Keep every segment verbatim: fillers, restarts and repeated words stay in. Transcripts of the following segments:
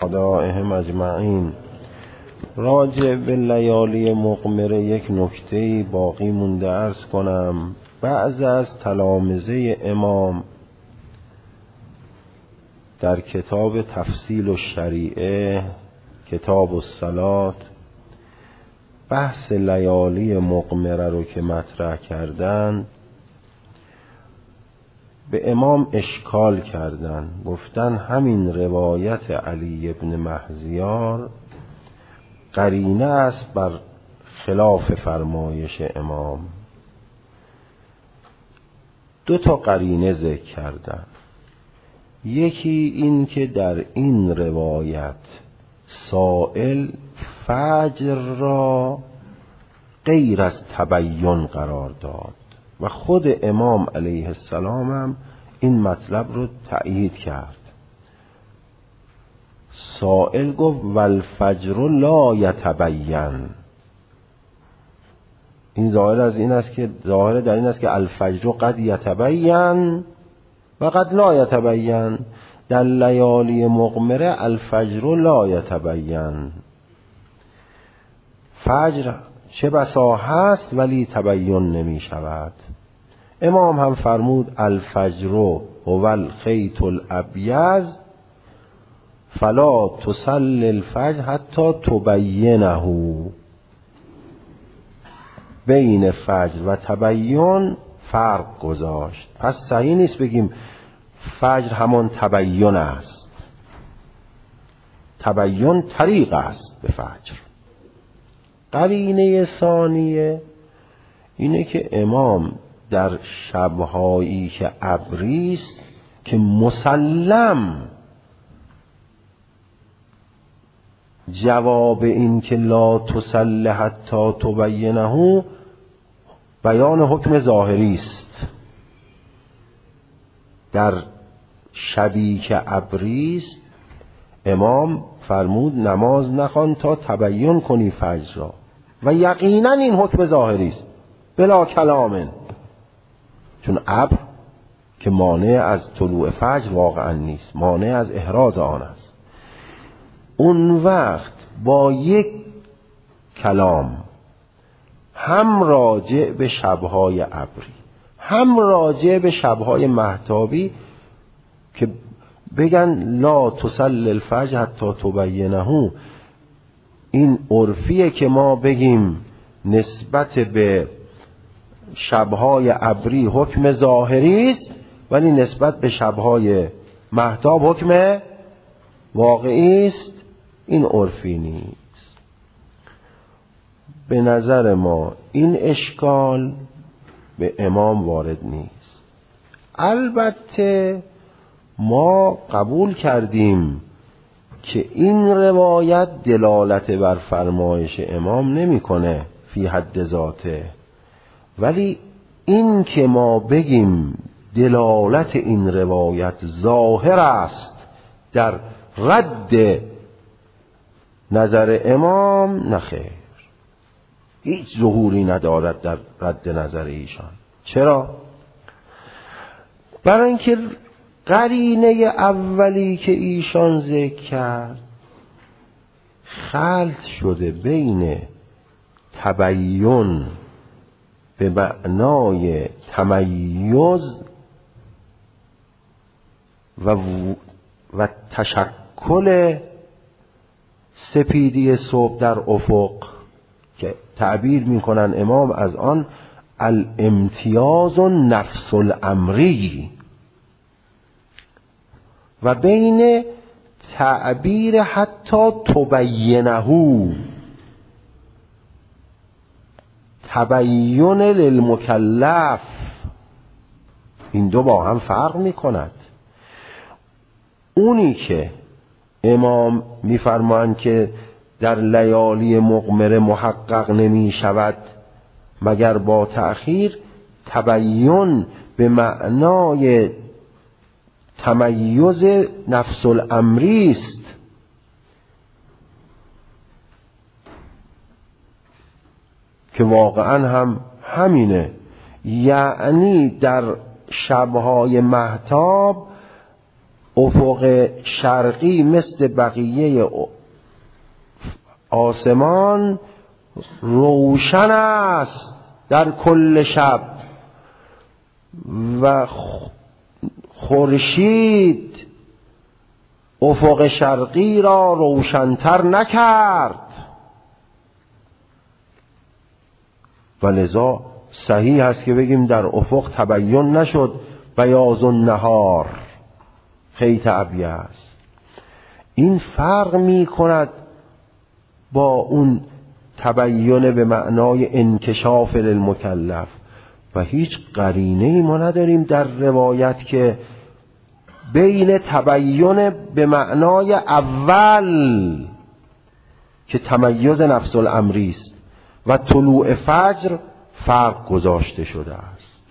أعدائهم أجمعین. راجع به لیالی مقمره یک نکته باقی مونده عرض کنم. بعض از تلامذه امام در کتاب تفصیل الشریعه، کتاب الصلاة، بحث لیالی مقمره رو که مطرح کردن به امام اشکال کردن، گفتن همین روایت علی ابن مهزیار قرینه است بر خلاف فرمایش امام. دو تا قرینه ذکر کردن. یکی این که در این روایت سائل فجر را غیر از تبین قرار داد و خود امام علیه السلام هم این مطلب رو تأیید کرد. سائل گفت والفجر لا یتبین. این ظاهر از این است که ظاهر در این است که الفجر قد یتبین و قد لا یتبین. در لیالی مقمره الفجر لا یتبین، فجر چه بسا هست ولی تبین نمی شود. امام هم فرمود الفجر هو الخیط الابیض فلا تصل الفجر حتی تبینه. بین فجر و تبین فرق گذاشت. پس صحیح نیست بگیم فجر همان تبین است. تبین طریق است به فجر. قرینه ثانیه اینه که امام در شبهایی که ابریست که مسلم جواب این که لا تصل حتی تبینه بیان حکم ظاهری است. در شبی که ابریست امام فرمود نماز نخوان تا تبین کنی فجر را و یقینا این حکم ظاهری است بلا کلام، چون ابر که مانع از طلوع فجر واقعا نیست، مانع از احراز آن است. اون وقت با یک کلام هم راجع به شبهای ابری هم راجع به شبهای مهتابی که بگن لا تصل الفجر حتی تبینه، این عرفیه که ما بگیم نسبت به شبهای ابری حکم ظاهری است ولی نسبت به شبهای مهتاب حکم واقعی است. این عرفی نیست. به نظر ما این اشکال به امام وارد نیست. البته ما قبول کردیم که این روایت دلالت بر فرمایش امام نمیکنه فی حد ذاته، ولی این که ما بگیم دلالت این روایت ظاهر است در رد نظر امام، نخیر، هیچ ظهوری ندارد در رد نظر ایشان. چرا؟ برای اینکه قرینه اولی که ایشان ذکر کرد خلط شده بین تبین به معنای تمیز و و تشکل سپیدی صبح در افق که تعبیر میکنن امام از آن الامتیاز و نفس الامری، و بین تعبیر حتی تبینه تبین للمکلف. این دو با هم فرق میکند. اونی که امام میفرمایند که در لیالی مقمره محقق نمی شود مگر با تأخیر، تبین به معنای تمیز نفس الامری است. که واقعا هم همینه، یعنی در شبهای مهتاب افق شرقی مثل بقیه آسمان روشن است در کل شب و خورشید افق شرقی را روشن‌تر نکرد و لذا صحیح است که بگیم در افق تبیین نشد بیاض النهار خیط ابیض. این فرق می کند با اون تبیین به معنای انکشاف للمکلف و هیچ قرینه‌ای ما نداریم در روایت که بین تبیین به معنای اول که تمیز نفس الامری است و طلوع فجر فرق گذاشته شده است.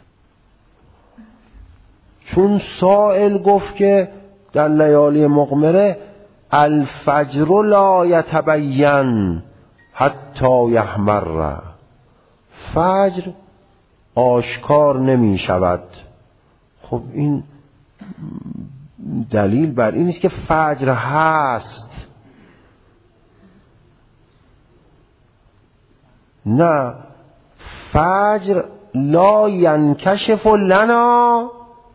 چون سائل گفت که در لیالی مقمره الفجر لا یتبین حتی یحمر، فجر آشکار نمی شود. خب این دلیل بر این است که فجر هست. نه، فجر لا ینکشف لنا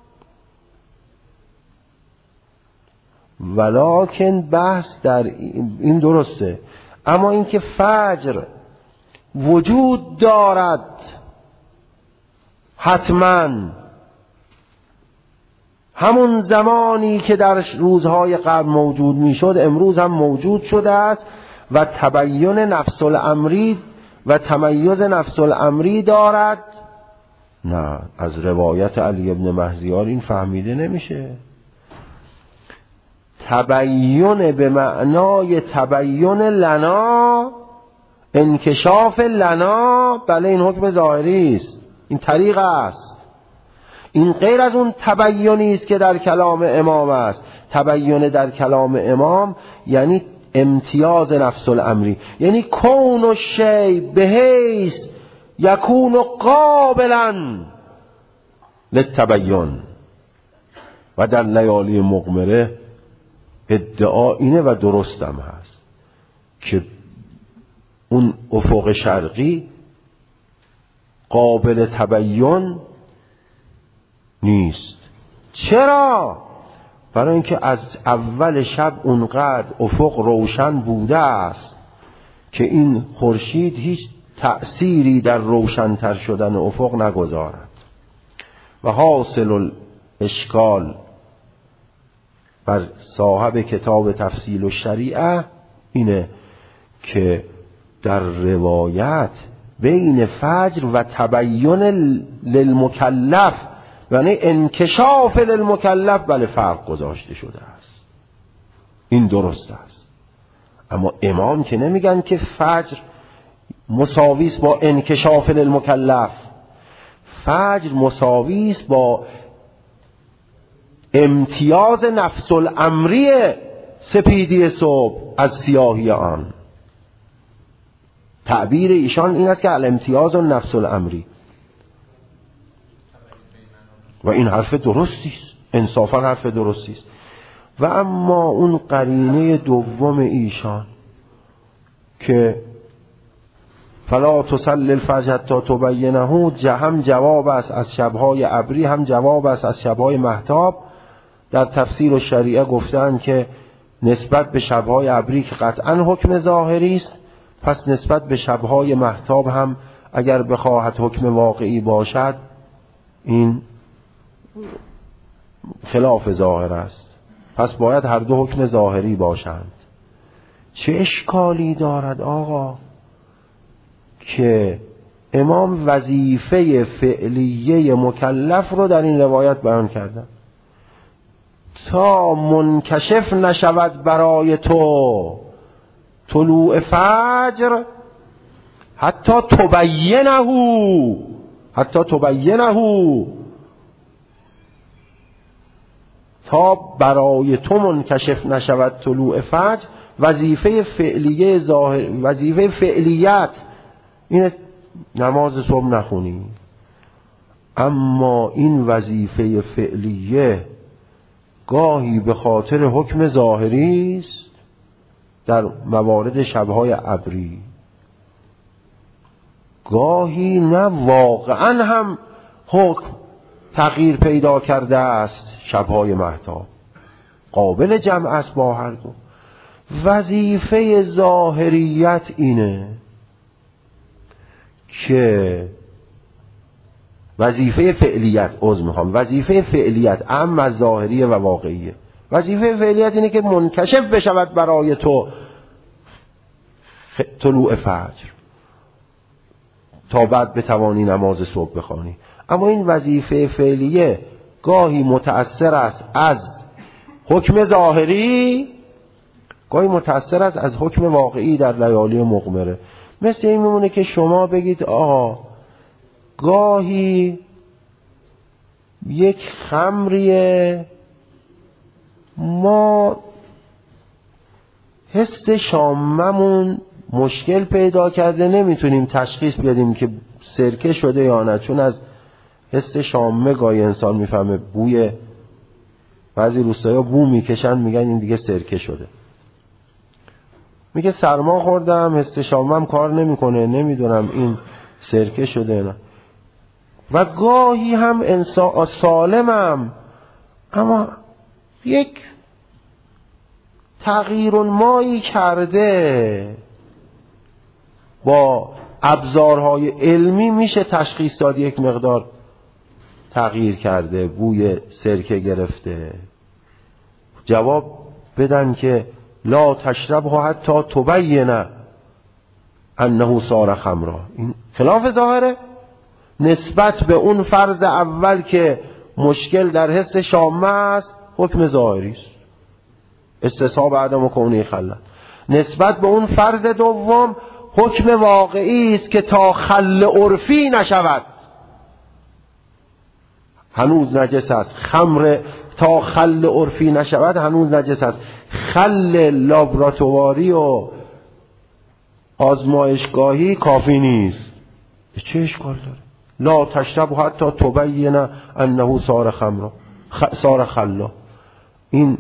ولکن بحث در این درسته، اما اینکه فجر وجود دارد حتما همون زمانی که در روزهای قبل موجود میشد امروز هم موجود شده است و تبیین نفس الامری و تمیز نفس الامری دارد. نه، از روایت علی ابن مهزیار این فهمیده نمیشه. تبیین به معنای تبیین لنا، انکشاف لنا، بله این حکم ظاهری است، این طریق است. این غیر از اون تبیینی است که در کلام امام است. تبیین در کلام امام یعنی امتیاز نفس الامری، یعنی کون الشیء بحیث یکون قابلا للتبیین. و در لیالی مقمره ادعا اینه و درستم هست که اون افق شرقی قابل تبیین نیست. چرا؟ برای اینکه از اول شب اونقدر افق روشن بوده است که این خورشید هیچ تأثیری در روشن‌تر شدن افق نگذارد. و حاصل الاشکال بر صاحب کتاب تفصیل الشریعه اینه که در روایت بین فجر و تبیین للمکلف یعنی انکشاف للمکلف بله فرق گذاشته شده است. این درست است. اما امام که نمیگن که فجر مساوی است با انکشاف للمکلف. فجر مساوی است با امتیاز نفس الامری سپیدی صبح از سیاهی آن. تعبیر ایشان این است که الامتیاز نفس الامری و این حرف درستی است، انصافا حرف درستی است. و اما اون قرینه دوم ایشان که فلا تصلی الفجر حتی تبینه هم جواب است از شبهای ابری هم جواب است از شبهای مهتاب. در تفسیر الشریعه گفتن که نسبت به شبهای ابری که قطعا حکم ظاهری است، پس نسبت به شبهای مهتاب هم اگر بخواهد حکم واقعی باشد این خلاف ظاهر است، پس باید هر دو حکم ظاهری باشند. چه اشکالی دارد آقا که امام وظیفه فعلیه مکلف رو در این روایت بیان کردن تا منکشف نشود برای تو طلوع فجر حتی تبینه حتی تبینه تا برای تو منکشف نشود طلوع فجر. وظیفه فعلیه ظاهر، وظیفه فعلیت این نماز صبح نخونی، اما این وظیفه فعلیه گاهی به خاطر حکم ظاهری است در موارد شبهای ابری، گاهی نه واقعا هم حکم تغییر پیدا کرده است شبهای مهتاب، قابل جمع است با هر دو. وظیفه ظاهریت اینه که وظیفه فعلیت عذر میخوام وظیفه فعلیت اما از ظاهریه و واقعیه. وظیفه فعلیت اینه که منکشف بشود برای تو طلوع فجر تا بعد بتوانی نماز صبح بخوانی. اما این وظیفه فعلیه گاهی متأثر است از حکم ظاهری، گاهی متأثر است از حکم واقعی در لیالی مقمره. مثل این میمونه که شما بگید آقا گاهی یک خمریه ما حس شاممون مشکل پیدا کرده، نمیتونیم تشخیص بدیم که سرکه شده یا نه، چون از حس شامه گاهی انسان میفهمه. بوی بعضی روستایا بو میکشن میگن این دیگه سرکه شده. میگه سرما خوردم حس شامم کار نمیکنه، نمیدونم این سرکه شده نه. و گاهی هم انسان سالمم اما یک تغییر مایی کرده، با ابزارهای علمی میشه تشخیص داد یک مقدار تغییر کرده، بوی سرکه گرفته. جواب بدن که لا تشربه حتی تبین انه صار خمرا. این خلاف ظاهره. نسبت به اون فرض اول که مشکل در حس شامه است حکم ظاهری است، استصحاب عدم و کونه خلل. نسبت به اون فرض دوم حکم واقعی است که تا خل عرفی نشود هنوز نجس است. خمر تا خل عرفی نشود هنوز نجس است. خل لابراتواری و آزمایشگاهی کافی نیست. چه اشکال داره؟ لا تشرب حتی تبین انه صار خمرا صار خلا. این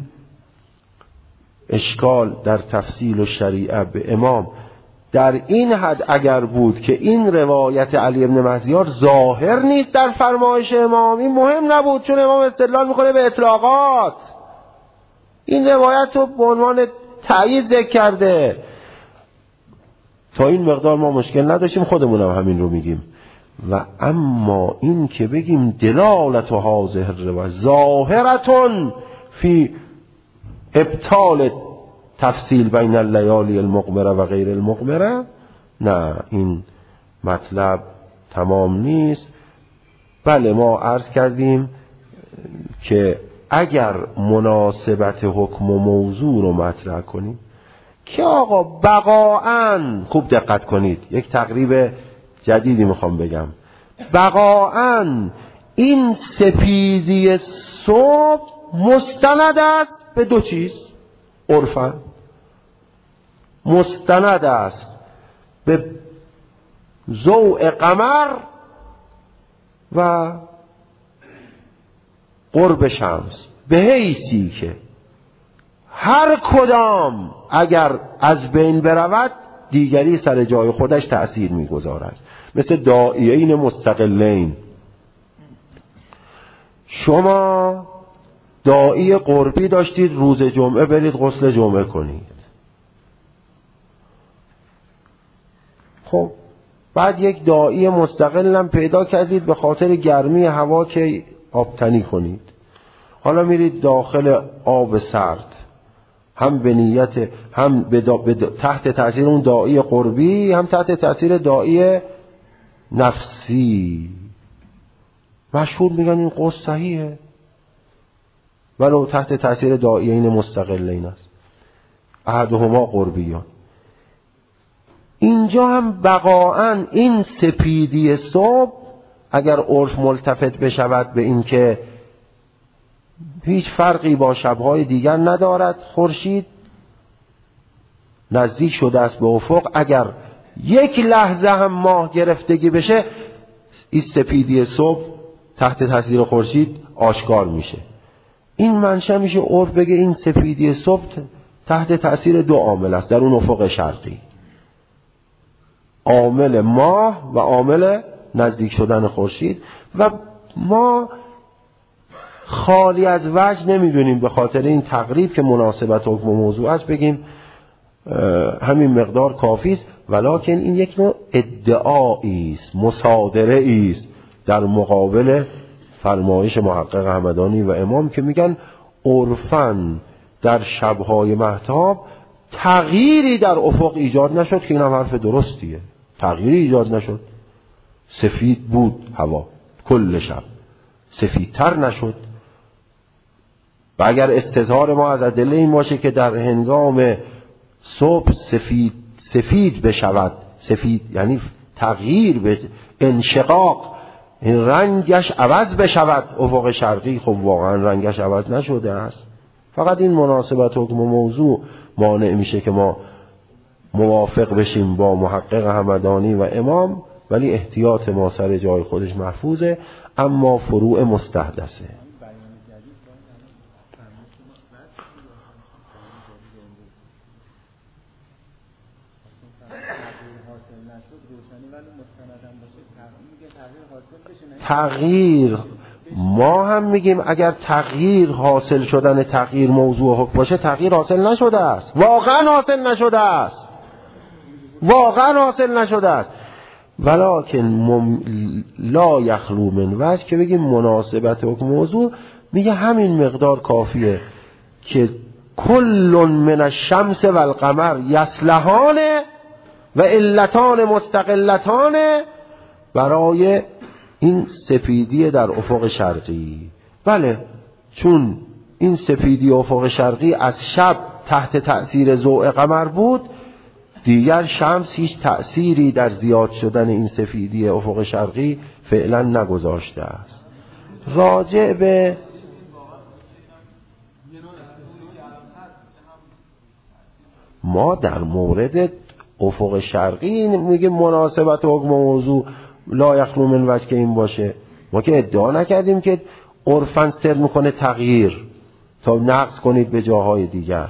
اشکال در تفصیل و شریعه به امام در این حد اگر بود که این روایت علی ابن مهدیار ظاهر نیست در فرمایش امام، این مهم نبود، چون امام استدلال میکنه به اطلاقات. این روایت رو به عنوان تأیید ذکر کرده. تا این مقدار ما مشکل نداشتیم، خودمونم همین رو میگیم. و اما این که بگیم دلالت و هازه الروایت ظاهرتون فی ابطال تفصیل بین اللیالی المقمره و غیر المقمره، نه، این مطلب تمام نیست. بله ما عرض کردیم که اگر مناسبت حکم و موضوع رو مطرح کنیم که آقا بقاعاً، خوب دقت کنید یک تقریب جدیدی میخوام بگم، بقاعاً این سپیدی صبح مستند است به دو چیز عرفاً. مستند است به ضوء قمر و قرب شمس، به حیثی که هر کدام اگر از بین برود دیگری سر جای خودش تأثیر میگذارد. مثل داعیین مستقلین. شما داعی قربی داشتید، روز جمعه برید غسل جمعه کنید. خب بعد یک داعی مستقل هم پیدا کردید به خاطر گرمی هوا که آبتنی کنید. حالا میرید داخل آب سرد، هم به نیت هم به دا به دا تحت تاثیر اون داعی قربی، هم تحت تاثیر داعی نفسی. مشهور میگن این غسل صحیحه ولو تحت تاثیر داعیین مستقلین است، احدهما قربیان. اینجا هم بقاعاً این سپیدی صبح اگر عرف ملتفت بشود به این که هیچ فرقی با شبهای دیگر ندارد، خورشید نزدیک شده است به افق، اگر یک لحظه هم ماه گرفتگی بشه این سپیدی صبح تحت تاثیر خورشید آشکار میشه. این منشأ میشه عرف بگه این سفیدی صبح تحت تأثیر دو عامل است در اون افق شرقی، عامل ماه و عامل نزدیک شدن خورشید، و ما خالی از وجه نمیدونیم به خاطر این تقریب که مناسبت حکم و موضوع است بگیم همین مقدار کافی است، ولکن این یک نوع ادعایی است، مصادره است در مقابل فرمایش محقق همدانی و امام که میگن عرفاً در شبهای مهتاب تغییری در افق ایجاد نشد، که این هم حرف درستیه، تغییری ایجاد نشد، سفید بود هوا کل شب، سفیدتر نشد. و اگر استظهار ما از ادله این باشه که در هنگام صبح سفید سفید بشود، سفید یعنی تغییر به انشقاق، این رنگش عوض بشود افق شرقی، خب واقعا رنگش عوض نشده است. فقط این مناسبت حکم و موضوع مانع میشه که ما موافق بشیم با محقق همدانی و امام، ولی احتیاط ما سر جای خودش محفوظه، اما فروع مستحدثه. تغییر ما هم میگیم اگر تغییر حاصل شدن تغییر موضوع حکم باشه، تغییر حاصل نشده است، واقعا حاصل نشده است، واقعا حاصل نشده است، ولکن مم... لا یخلو من وجه که بگیم مناسبت حکم موضوع، میگه همین مقدار کافیه که کل من الشمس و القمر یصلحان و علتان مستقلتان برای این سفیدی در افق شرقی. بله، چون این سفیدی افق شرقی از شب تحت تأثیر ضوء قمر بود، دیگر شمس هیچ تأثیری در زیاد شدن این سفیدی افق شرقی فعلا نگذاشته است. راجع به ما در مورد افق شرقی میگه مناسبت حکم موضوع لا یخلو من وجه که این باشه، ما که ادعا نکردیم که عرفاً سر میکنه تغییر تا نقص کنید به جاهای دیگر.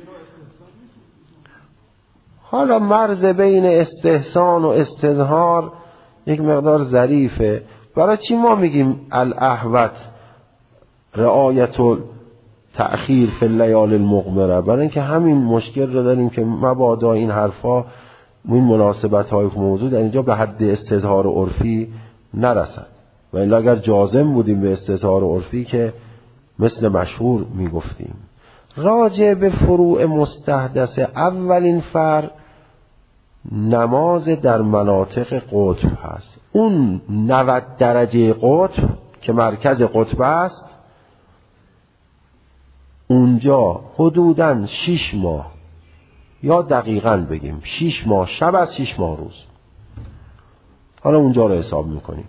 حالا مرز بین استحسان و استظهار یک مقدار ظریفه. برای چی ما میگیم الاحوط رعایت تأخیر فی اللیال المغمره؟ برای اینکه همین مشکل رو داریم که مبادا این حرفا، این مناسبت های موضوع در اینجا به حد استظهار عرفی نرسد، و الا اگر جازم بودیم به استظهار عرفی که مثل مشهور میگفتیم. راجع به فروع مستحدث، اولین فرع نماز در مناطق قطب هست. اون نود درجه قطب که مرکز قطب است، اونجا حدوداً شش ماه، یا دقیقاً بگیم شش ماه شب از شش ماه روز، حالا اونجا رو حساب میکنیم.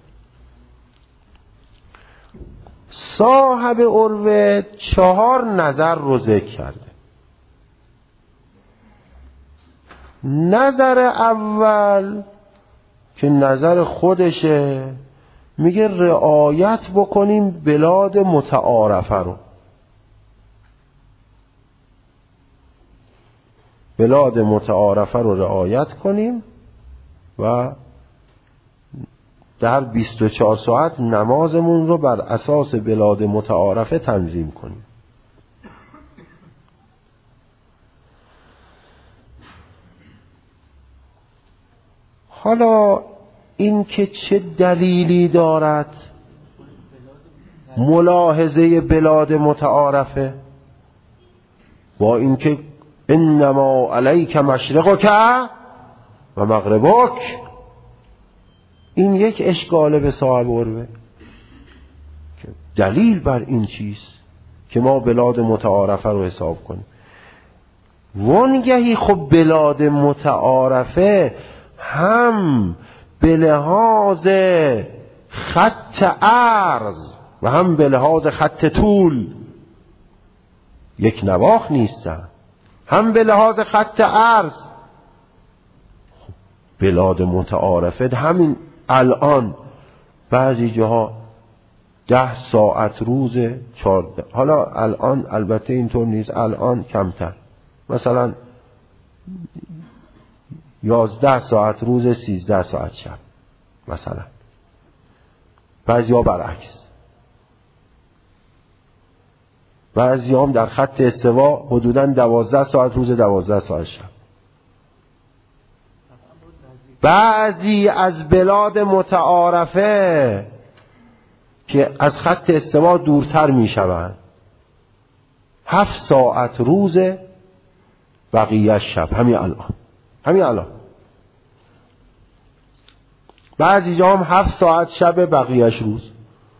صاحب عروه چهار نظر رو ذکر کرده. نظر اول که نظر خودشه، میگه رعایت بکنیم بلاد متعارفه رو، بلاد متعارفه رو رعایت کنیم و در بیست و چهار ساعت نمازمون رو بر اساس بلاد متعارفه تنظیم کنیم. حالا این که چه دلیلی دارد ملاحظه بلاد متعارفه، با اینکه انما علیک مشرقک و مغربک، این یک اشکاله به صاحب عروه که دلیل بر این چیست که ما بلاد متعارفه رو حساب کنیم. وانگهی خب بلاد متعارفه هم به لحاظ خط عرض و هم به لحاظ خط طول یک نواخ نیستن، هم به لحاظ خط عرض. بلاد متعارفه همین الان بعضی جاها ده ساعت روز چارده. حالا الان البته اینطور نیست، الان کمتر، مثلا یازده ساعت روز، سیزده ساعت شب مثلا. بعضیا برعکس، بعضیا هم در خط استوا حدوداً دوازده ساعت روز، دوازده ساعت شب. بعضی از بلاد متعارفه که از خط استوا دورتر می شوند هفت ساعت روز، بقیه شب. همین الان همین الان بعضی جا هم هفت ساعت شب، بقیهش روز.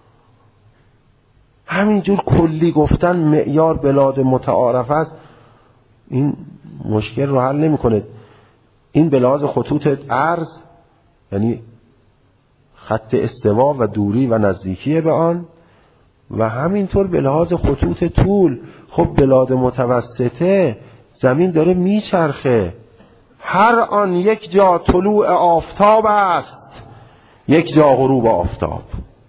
همینجور کلی گفتن معیار بلاد متعارف است، این مشکل رو حل نمی کنه. این به لحاظ خطوط عرض، یعنی خط استوا و دوری و نزدیکی به آن، و همینطور به لحاظ خطوط طول. خب بلاد متوسطه زمین داره میچرخه، هر آن یک جا طلوع آفتاب است، یک جا غروب آفتاب.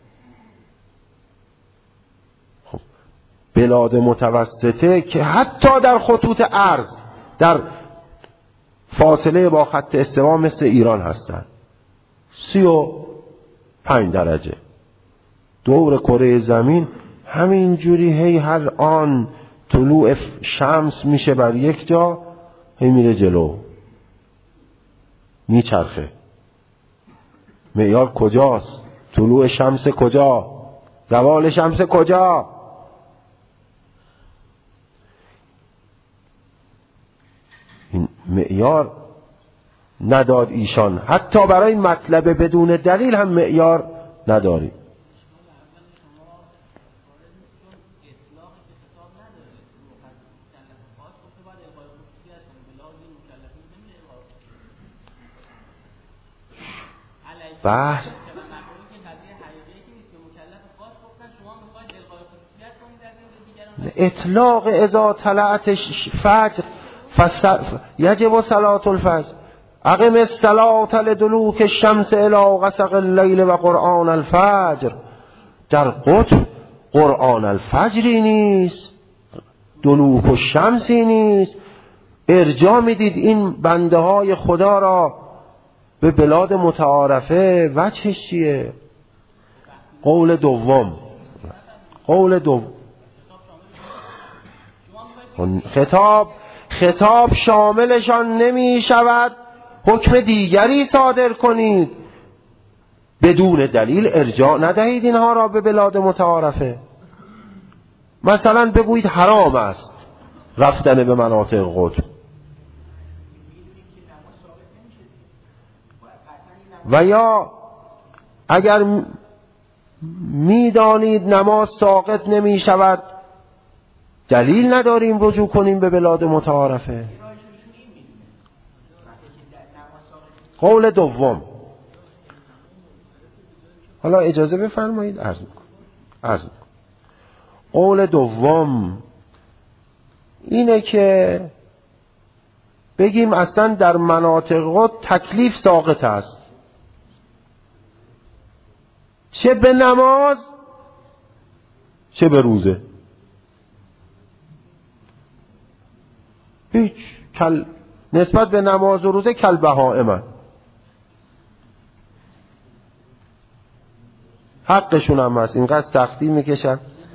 خب بلاد متوسطه که حتی در خطوط عرض در فاصله با خط استوا مثل ایران هستند، سی و پنج درجه دور کره زمین. همین جوری هی هر آن طلوع شمس میشه بر یک جا، هی میره جلو، میچرخه. معیار کجاست؟ طلوع شمس کجا؟ زوال شمس کجا؟ این معیار نداد ایشان. حتی برای مطلب بدون دلیل هم معیار نداریم. بحث اطلاق اذا طلعت فجر یجب صلاة الفجر اقم الصلاة لدلوک الشمس الی غسق اللیل و قرآن الفجر. در قطب قرآن الفجری نیست، دلوک الشمسی نیست. ارجاع میدید این بنده های خدا را به بلاد متعارفه. وجهش چیه؟ قول دوم قول دوم خطاب خطاب شاملشان نمی شود حکم دیگری صادر کنید. بدون دلیل ارجاع ندهید اینها را به بلاد متعارفه. مثلا بگویید حرام است رفتن به مناطق قطب، و یا اگر میدانید نماز ساقط نمی شود، دلیل نداریم رجوع کنیم به بلاد متعارفه. قول دوم. حالا اجازه بفرمایید عرض میکنم عرض میکنم قول دوم اینه که بگیم اصلا در مناطق تکلیف ساقط است، چه به نماز چه به روزه. هیچ کل نسبت به نماز و روزه کل بهائم، حقشون هم هست، اینقدر سختی میکشن.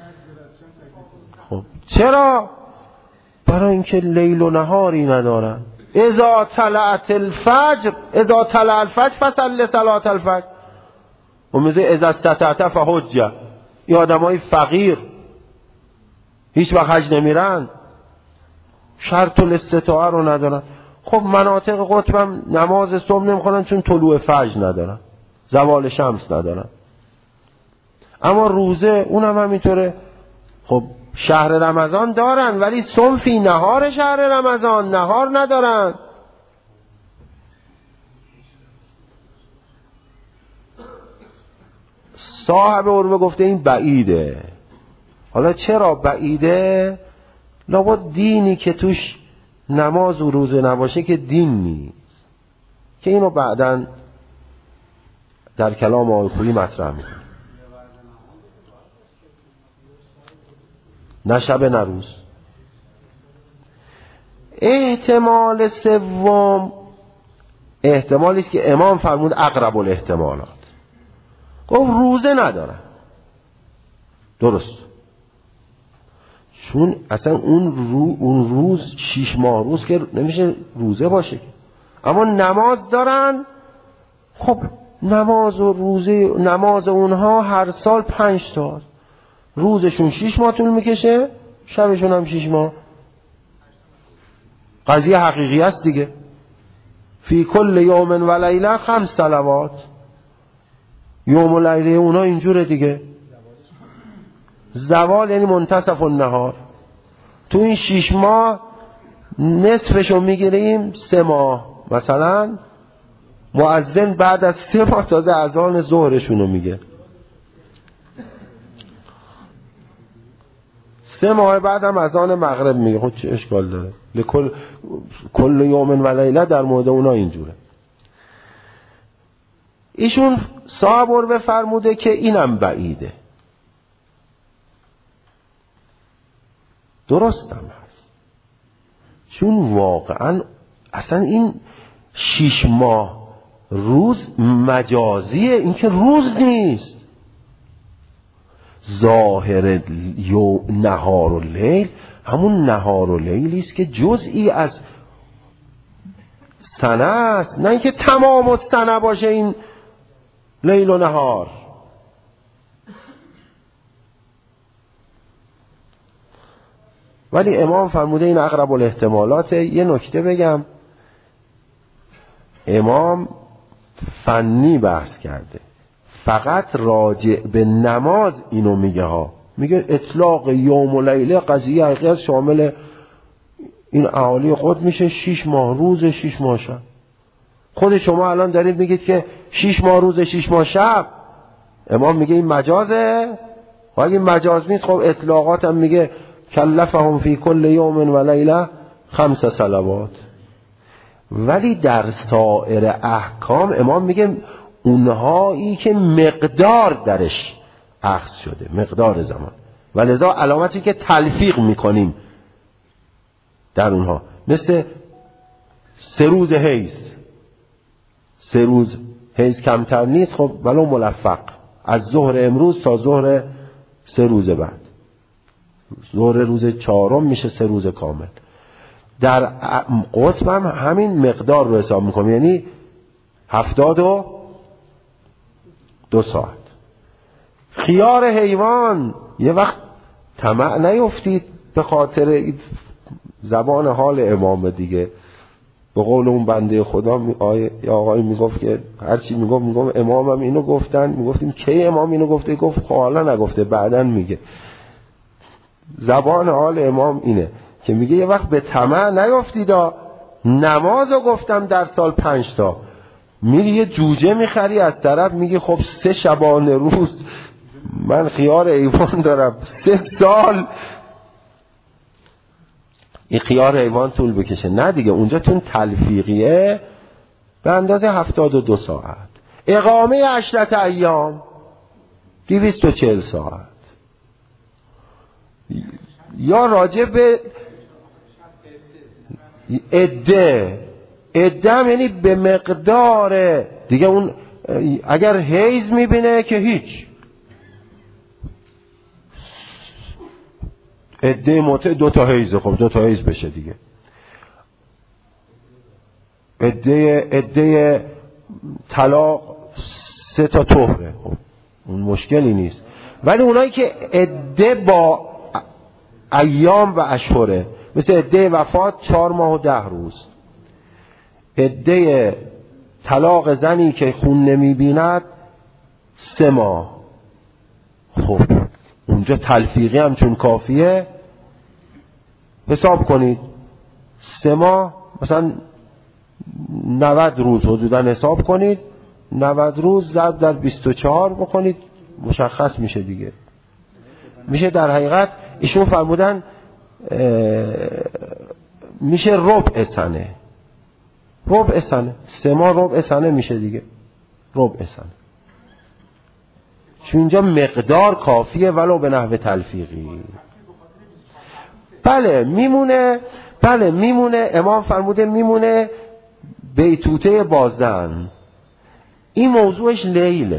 خب چرا؟ برای اینکه لیل و نهاری ندارن. اذا طلعت الفجر اذا طلع الفجر فصل صلاة الفجر. و میگه اذا استطعت فحج. این آدمای فقیر هیچ وقت حج نمیرن، شرط الاستطاعه رو ندارن. خب مناطق قطبم نماز صبح نمیخونن چون طلوع فجر ندارن، زوال شمس ندارن. اما روزه اونم همینطوره. خب شهر رمضان دارن ولی صنفی نهار شهر رمضان نهار ندارن. صاحب عروه گفته این بعیده. حالا چرا بعیده؟ لابد دینی که توش نماز و روزه نباشه که دین نیست، که اینو بعداً در کلام آقای خویی مطرح میکنه. نه شب نه روز. احتمال سوم احتمالی است که امام فرمود اقرب الاحتمالات، گفت روزه ندارن. درست، چون اصلا اون, رو اون روز شیش ماه روز که نمیشه روزه باشه، اما نماز دارن. خب نماز و روزه، نماز اونها هر سال پنج تا، روزشون شیش ماه طول میکشه، شبشون هم شیش ماه. قضیه حقیقی است دیگه. فی کل یوم و لیله خمس صلوات، یوم و لیله اونا اینجوره دیگه. زوال یعنی منتصف النهار. تو این شیش ماه نصفشو میگیریم سه ماه، مثلا مؤذن بعد از سه ماه تازه اذان ظهرشونو میگه، سه ماه بعدم اذان مغرب میگه. خود چه اشکال داره؟ لکل کل یوم و لیله در مورد اونا اینجوره. ایشون صاحب عروه فرموده که اینم بعیده. درستم هست، چون واقعا اصلا این شیش ماه روز مجازیه، این که روز نیست. ظاهر یو نهار و لیل همون نهار و لیلی است که جزئی از سنه است، نه اینکه تمام السنه باشه این لیل و نهار. ولی امام فرموده این اقرب الاحتمالاته. یه نکته بگم، امام فنی بحث کرده، فقط راجع به نماز اینو میگه ها، میگه اطلاق یوم و لیله قضیه حقیقت شامل این اهالی خود میشه شیش ماه روز شیش ماه شب. خود شما الان دارید میگید که شیش ماه روز شیش ماه شب، امام میگه این مجازه. و اگه مجاز نیست خب اطلاقات هم میگه کلفهم فی کل یوم و لیله خمس صلوات. ولی در سایر احکام امام میگه اونهایی که مقدار درش اخذ شده، مقدار زمان، و لذا علامتی که تلفیق میکنیم در اونها، مثل سه روز حیض، سه روز حیض کمتر نیست، خب ولو ملفق، از ظهر امروز تا ظهر سه روز بعد، ظهر روز چهارم میشه سه روز کامل. در قطب هم همین مقدار رو حساب میکنم، یعنی هفتاد و دو ساعت. خیار حیوان یه وقت طمع نیفتید به خاطر زبان حال امام دیگه. به قول اون بنده خدا یا آقای میگفت که هرچی میگفت میگفت امام هم اینو گفتن، میگفتیم کی امام اینو گفته؟ گفت خب حالا نگفته بعدن میگه. زبان حال امام اینه که میگه یه وقت به طمع نیفتید، نمازو گفتم در سال پنج تا، میری یه جوجه میخری از طرف میگه خب سه شبانه روز من خیار حیوان دارم، سه سال این خیار حیوان طول بکشه. نه دیگه، اونجا تون تلفیقیه به اندازه هفتاد و دو ساعت. اقامه عشرت ایام دویست و چهل ساعت. یا راجع به عده، عده هم یعنی به مقدار دیگه. اون اگر حیض میبینه که هیچ، عده متع دو تا حیضه، خب دو تا حیض بشه دیگه. عده عده طلاق سه تا طهره، خب اون مشکلی نیست. ولی اونایی که عده با ایام و اشهره، مثل عده وفات چهار ماه و ده روز، عده طلاق زنی که خون نمیبیند سه ماه، خب اونجا تلفیقی هم چون کافیه. حساب کنید سه ماه مثلا نود روز حدودا حساب کنید، نود روز ضرب در بیست و چهار بکنید مشخص میشه دیگه. میشه در حقیقت ایشون فرمودن میشه ربع سنه، ربع سنه، سه ماه ربع سنه میشه دیگه، ربع سنه. چون اینجا مقدار کافیه ولو به نحو تلفیقی. بله میمونه، بله میمونه. امام فرموده میمونه بیتوته بازدن. این موضوعش لیله،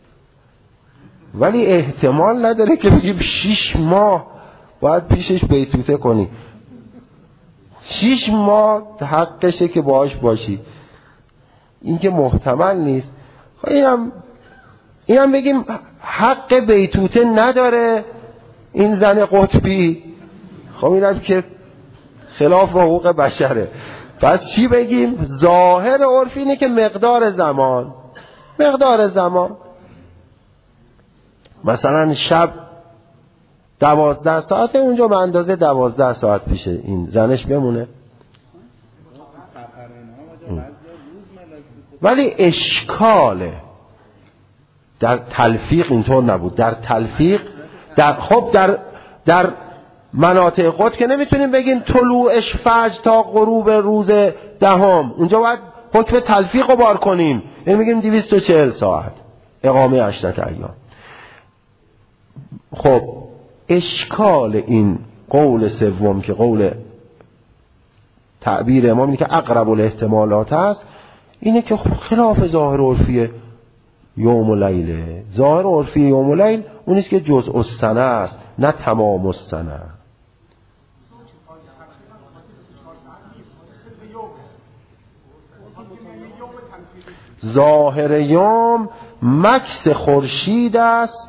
ولی احتمال نداره که بگیم شیش ماه باید پیشش بیتوته کنی. شیش ماه حقشه که باهاش باشی، این که محتمل نیست. خب اینم اینم بگیم حق بیتوته نداره این زن قطبی، خب اینم که خلاف حقوق بشره. پس چی بگیم؟ ظاهر عرفی اینه که مقدار زمان مقدار زمان مثلا شب دوازده ساعت، اونجا به اندازه دوازده ساعت پیش این زنش بمونه. ولی اشکاله در تلفیق اینطور نبود. در تلفیق در خب در در مناطق قد که نمیتونیم بگیم طلوعش فجر تا غروب روز دهم، اونجا باید حکم تلفیق رو بار کنیم، یعنی میگیم دویست و چهل ساعت اقامه عشرت ایام. خب اشکال این قول سوم که قول تعبیر امام اینه که اقرب الاحتمالات است، اینه که خلاف ظاهر عرفی یوم و لیله. ظاهر عرفی یوم و لیل اونیست که جزء السنه است، نه تمام السنه. ظاهر یوم مکس خورشید است،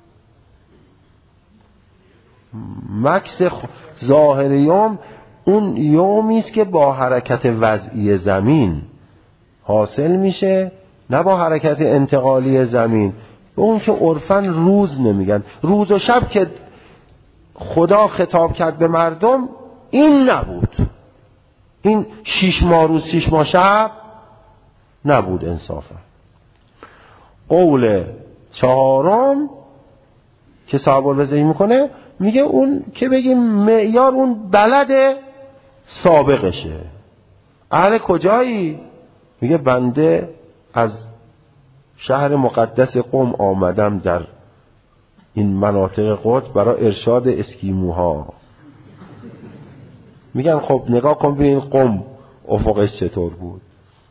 مکس خ... ظاهر یوم اون یومی است که با حرکت وضعی زمین حاصل میشه، نه با حرکت انتقالی زمین. به اون که عرفاً روز نمیگن. روز و شب که خدا خطاب کرد به مردم این نبود، این شیش ماه روز شیش ماه شب نبود انصافا. قول چهارم که صاحب الوضعی میکنه میگه اون که بگیم معیار اون بلد سابقشه. اهل کجایی؟ میگه بنده از شهر مقدس قم آمدم در این مناطق قدس برای ارشاد اسکیموها. میگن خب نگاه کن ببین قم افقش چطور بود.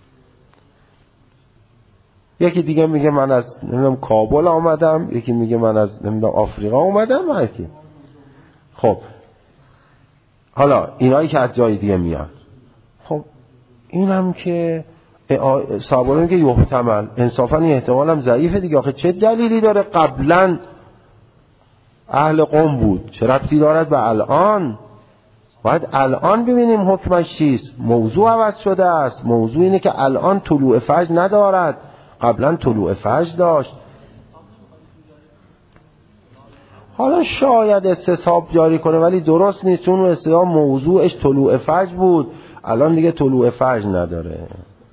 یکی دیگه میگه من از نمیدونم کابل آمدم، یکی میگه من از نمیدونم آفریقا آمدم. هرکی خب حالا اینایی که از جای دیگه میاد، خب اینم که صحابه میگه یحتمل، انصافا این احتمال هم ضعیفه دیگه. آخه چه دلیلی داره قبلا اهل قم بود، چه ربطی دارد به الان؟ باید الان ببینیم حکمش چیست. موضوع عوض شده است. موضوع اینه که الان طلوع فجر ندارد، قبلا طلوع فجر داشت. حالا شاید استصحاب جاری کنه ولی درست نیست، چون استصحاب موضوعش طلوع فجر بود، الان دیگه طلوع فجر نداره.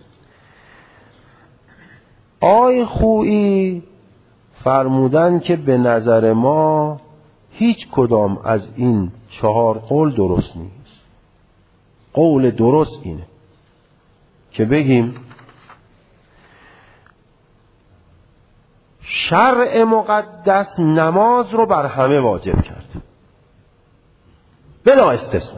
آی خویی فرمودن که به نظر ما هیچ کدام از این چهار قول درست نیست. قول درست اینه که بگیم شرع مقدس نماز رو بر همه واجب کرد بلا استثناء.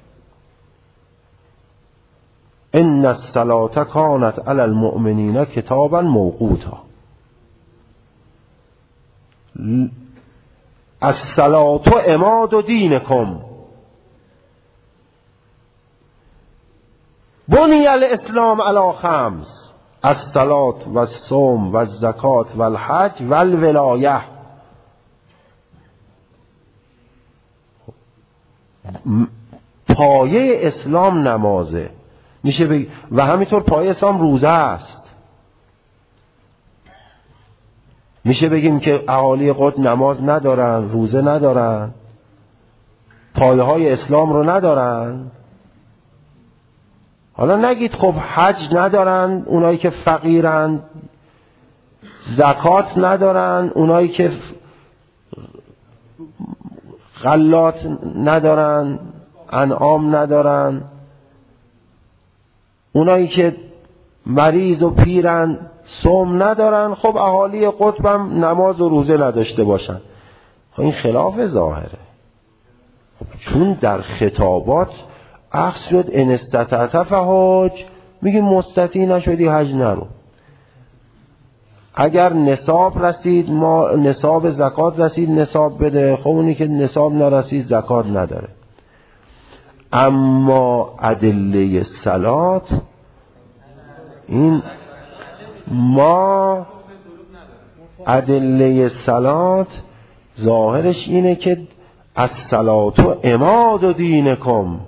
ان الصلاة کانت علی المؤمنین کتابا موقوتا. الصلاة عماد دینکم بنی الاسلام علی خمس الصلاة و الصوم و الزکات و الحج و الولایه. پایه اسلام نمازه میشه بگی، و همینطور پایه اسلام روزه است. میشه بگیم که اهالی قدس نماز ندارن، روزه ندارن، پایه های اسلام رو ندارن. حالا نگید خب حج ندارن اونایی که فقیرن، زکات ندارن اونایی که غلات ندارن، انعام ندارن، اونایی که مریض و پیرن صوم ندارن. خب اهالی قطب هم نماز و روزه نداشته باشن. خب این خلاف ظاهره. چون در خطابات اخذ شد ان استطعت فحج، میگه مستطیع نشدی حج نرو. اگر نصاب رسید، ما نصاب زکات رسید نصاب بده، خب اونی که نصاب نرسید زکات نداره. اما ادله صلات این ما ادله صلات ظاهرش اینه که الصلات عماد دینکم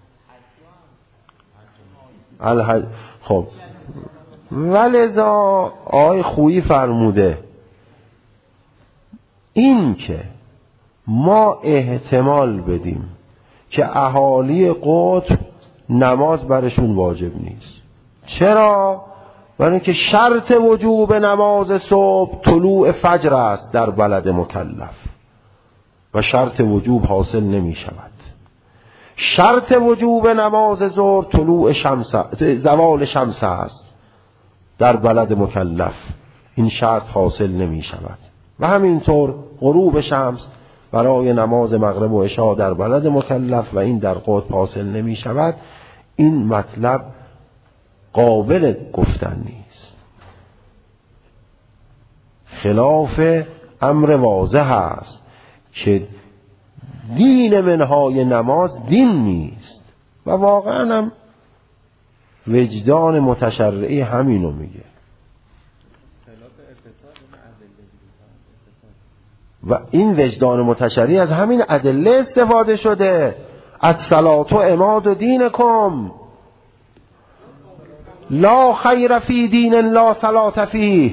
الحج. خب ولذا آقای خویی فرموده این که ما احتمال بدیم که اهالی قطب نماز برشون واجب نیست. چرا؟ برای اینکه شرط وجوب نماز صبح طلوع فجر است در بلد مکلف و شرط وجوب حاصل نمی شود. شرط وجوب نماز ظهر طلوع شمس، زوال شمس است در بلد مکلف، این شرط حاصل نمی شود. و همینطور غروب شمس برای نماز مغرب و عشاء در بلد مکلف و این در قطب حاصل نمی شود. این مطلب قابل گفتن نیست، خلاف امر واضح است که دین منهای نماز دین نیست و واقعا هم وجدان متشرعی همینو میگه و این وجدان متشرعی از همین ادله استفاده شده. الصلاة عماد دینکم لا خیر فی دین لا صلاة فیه.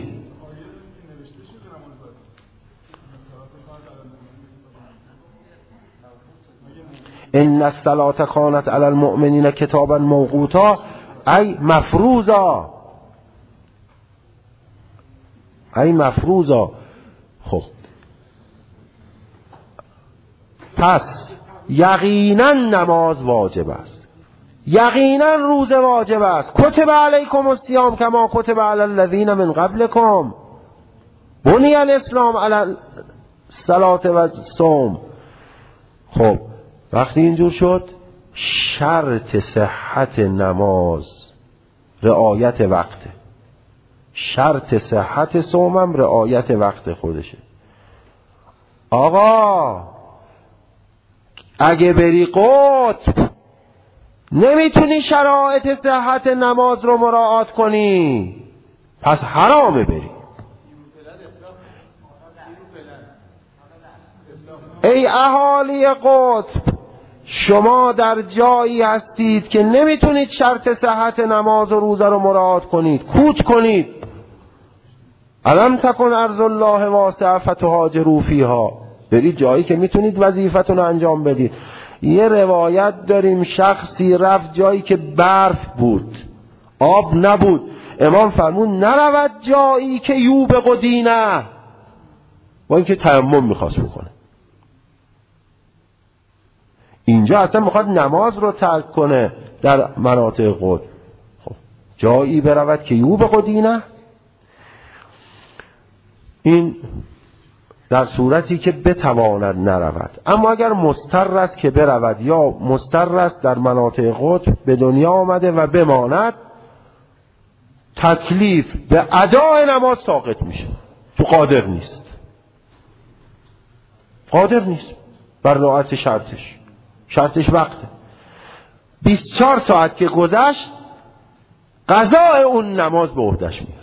ان الصلاة کانت علی المؤمنین کتابا موقوتا ای مفروضا ای مفروضا. خب پس یقینا نماز واجب است، یقینا روزه واجب است. کتب علیکم الصیام کما کتب علی الذین من قبلکم بنی الاسلام علی الصلاة و الصوم. خب وقتی اینجور شد شرط صحت نماز رعایت وقته، شرط صحت صومم رعایت وقت خودشه. آقا اگه بری قطب نمیتونی شرایط صحت نماز رو مراعات کنی، پس حرامه بری. ای اهالی قطب، شما در جایی هستید که نمیتونید شرط صحت نماز و روزه رو مراعات کنید، کوچ کنید. الم تکن ارض الله واسعه فتهاجروا فیها، برید جایی که میتونید وظیفتون انجام بدید. یه روایت داریم شخصی رفت جایی که برف بود، آب نبود، امام فرمود نرود جایی که یوبق دینه، با اینکه تیمم میخواست بکنه. اینجا اصلا میخواد نماز رو ترک کنه در مناطق قطب. خب جایی برود که یوبق دینه، این در صورتی که بتواند نرود. اما اگر مضطر است که برود یا مضطر است در مناطق قطب به دنیا آمده و بماند، تکلیف به ادای نماز ساقط میشه، تو قادر نیست، قادر نیست بر رعایت شرطش. شرطش وقته. بیست و چهار ساعت که گذشت قضای اون نماز به عهده‌اش میاد.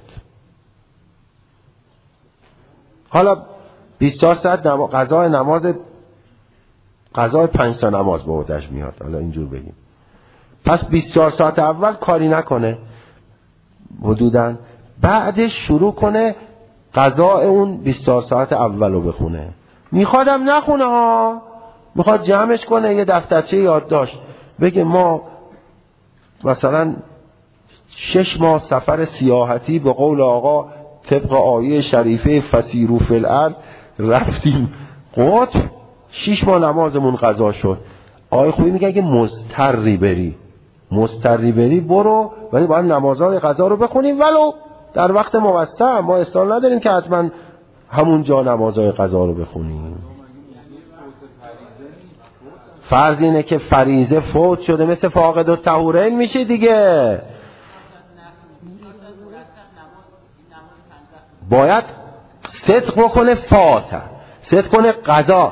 حالا بیست و چهار ساعت نماز، قضای نماز، قضای پنج تا نماز به عهده‌اش میاد، حالا اینجور بگیم. پس بیست و چهار ساعت اول کاری نکنه حدوداً، بعدش شروع کنه قضای اون بیست و چهار ساعت اول رو بخونه. میخوادم نخونه ها، میخواد جمعش کنه یه دفترچه یادداشت، بگه ما مثلا شش ماه سفر سیاحتی به قول آقا طبق آیه شریفه فسیروا فی الارض رفتیم قطب، شش ماه نمازمون قضا شد. آقای خوبی میگه اگه مضطری بری، مضطری بری برو، ولی باید نمازهای قضا رو بخونیم ولو در وقت موسع. ما اصرار نداریم که حتما همون جا نمازهای قضا رو بخونیم. فرض اینه که فریضه فوت شده مثل فاقد الطهورین میشه دیگه. باید صدق بکنه فاتح، صدق کنه قضا،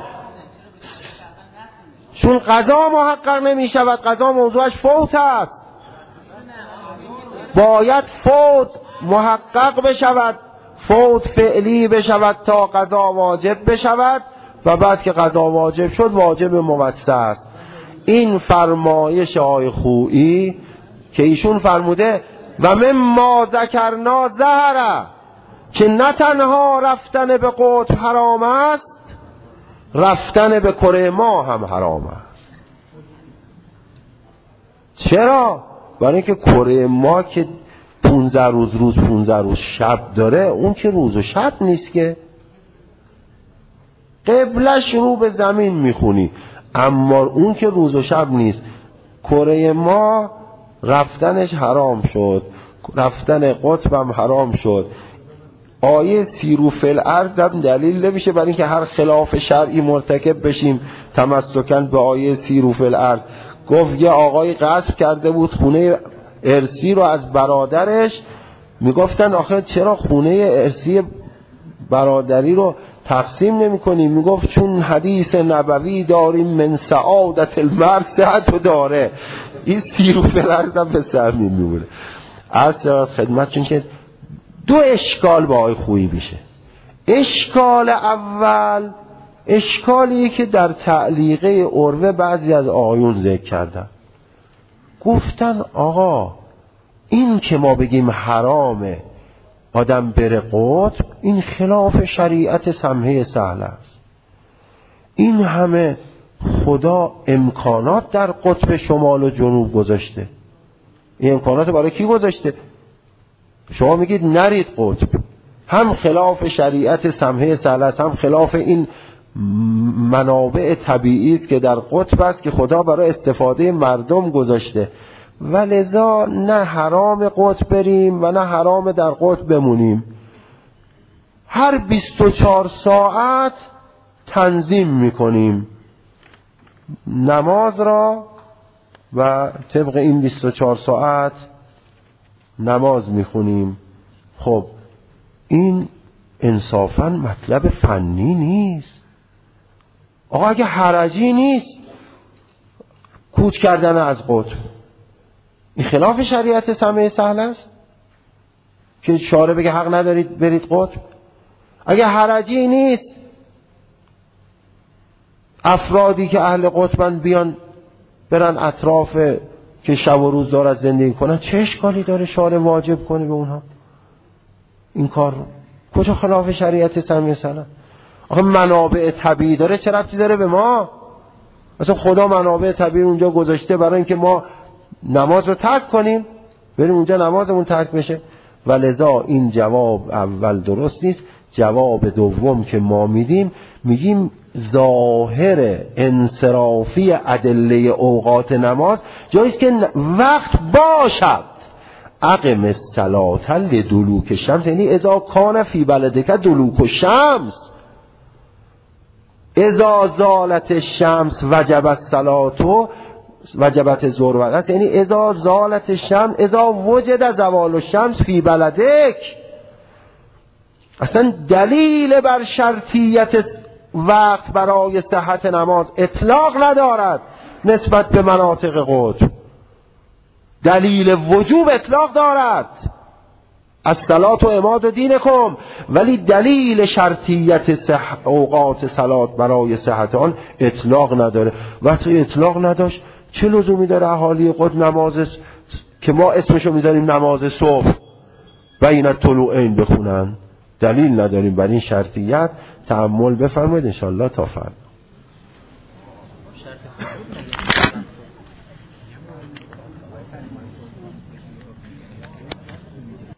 چون قضا محقق نمی شود، قضا موضوعش فوت است. باید فوت محقق بشود، فوت فعلی بشود تا قضا واجب بشود و بعد که قضا واجب شد واجب موسع است. این فرمایش آقای خویی که ایشون فرموده و مما ذکرنا ظهر، که نه تنها رفتن به قطب حرام است، رفتن به کره ماه هم حرام است. چرا؟ برای اینکه کره ماه که پونزده روز روز پونزده روز شب داره، اون که روز و شب نیست که، قبلش رو به زمین میخونی، اما اون که روز و شب نیست. کره ماه رفتنش حرام شد، رفتن قطب هم حرام شد. آیه سیرو فی الارض هم دلیل نمیشه برای اینکه هر خلاف شرعی مرتکب بشیم تمسکاً به آیه سیرو فی الارض. گفت یه آقای غصب کرده بود خونه ارسی رو از برادرش، میگفتن آخه چرا خونه ارسی برادری رو تقسیم نمی کنیم؟ میگفت چون حدیث نبوی داریم من سعادت المرد صحت و داره. این سیرو فی الارض هم به سر میمونه. از خدمت چون که دو اشکال با آقای خویی میشه. اشکال اول اشکالی که در تعلیقه عروه بعضی از آقایون ذکر کردن، گفتن آقا این که ما بگیم حرامه آدم بره قطب، این خلاف شریعت سمحه سهل است. این همه خدا امکانات در قطب شمال و جنوب گذاشته، این امکانات برای کی گذاشته؟ شما میگید نرید قطب، هم خلاف شریعت سمحه سهل است، هم خلاف این منابع طبیعی است که در قطب است که خدا برای استفاده مردم گذاشته. ولذا نه حرام قطب بریم و نه حرام در قطب بمونیم. هر بیست و چهار ساعت تنظیم میکنیم نماز را و طبق این بیست و چهار ساعت نماز میخونیم. خب این انصافاً مطلب فنی نیست. آقا اگه حرجی نیست کوچ کردن از قطب، این خلاف شریعت سمحه سهل است که شارع بگه حق ندارید برید قطب؟ اگه حرجی نیست افرادی که اهل قطبن بیان برن اطراف که شب و روز دارد زندگی کنن، چه اشکالی داره شارع واجب کنه به اونها این کار رو؟ کجا خلاف شریعت سمحه سهل است؟ آخه منابع طبیعی داره، چه ربطی داره به ما؟ مثلا خدا منابع طبیعی اونجا گذاشته برای اینکه ما نماز رو ترک کنیم، بریم اونجا نمازمون ترک بشه. ولذا این جواب اول درست نیست. جواب دوم که ما میدیم، میگیم ظاهر انصرافی ادله اوقات نماز جاییست که وقت باشد. اقم الصلاة لدلوک الشمس، یعنی اذا کان فی بلدک دلوک الشمس، اذا زالت الشمس وجب الصلاة وجبت الظهر، یعنی اذا زالت الشمس، اذا وجد زوال الشمس فی بلدک. اصلا دلیل بر شرطیت وقت برای صحت نماز اطلاق ندارد نسبت به مناطق قطب. دلیل وجوب اطلاق دارد، الصلاة و عماد دینکم، ولی دلیل شرطیت صح... اوقات صلات برای صحت آن اطلاق نداره. وقتی اطلاق نداشت چه لزومی داره اهالی قطب نماز که ما اسمشو میذاریم نماز صبح بین الطلوعین بخونن؟ دلیل نداریم بر این شرطیت. تأمل بفرمایید انشاءالله تا فردا.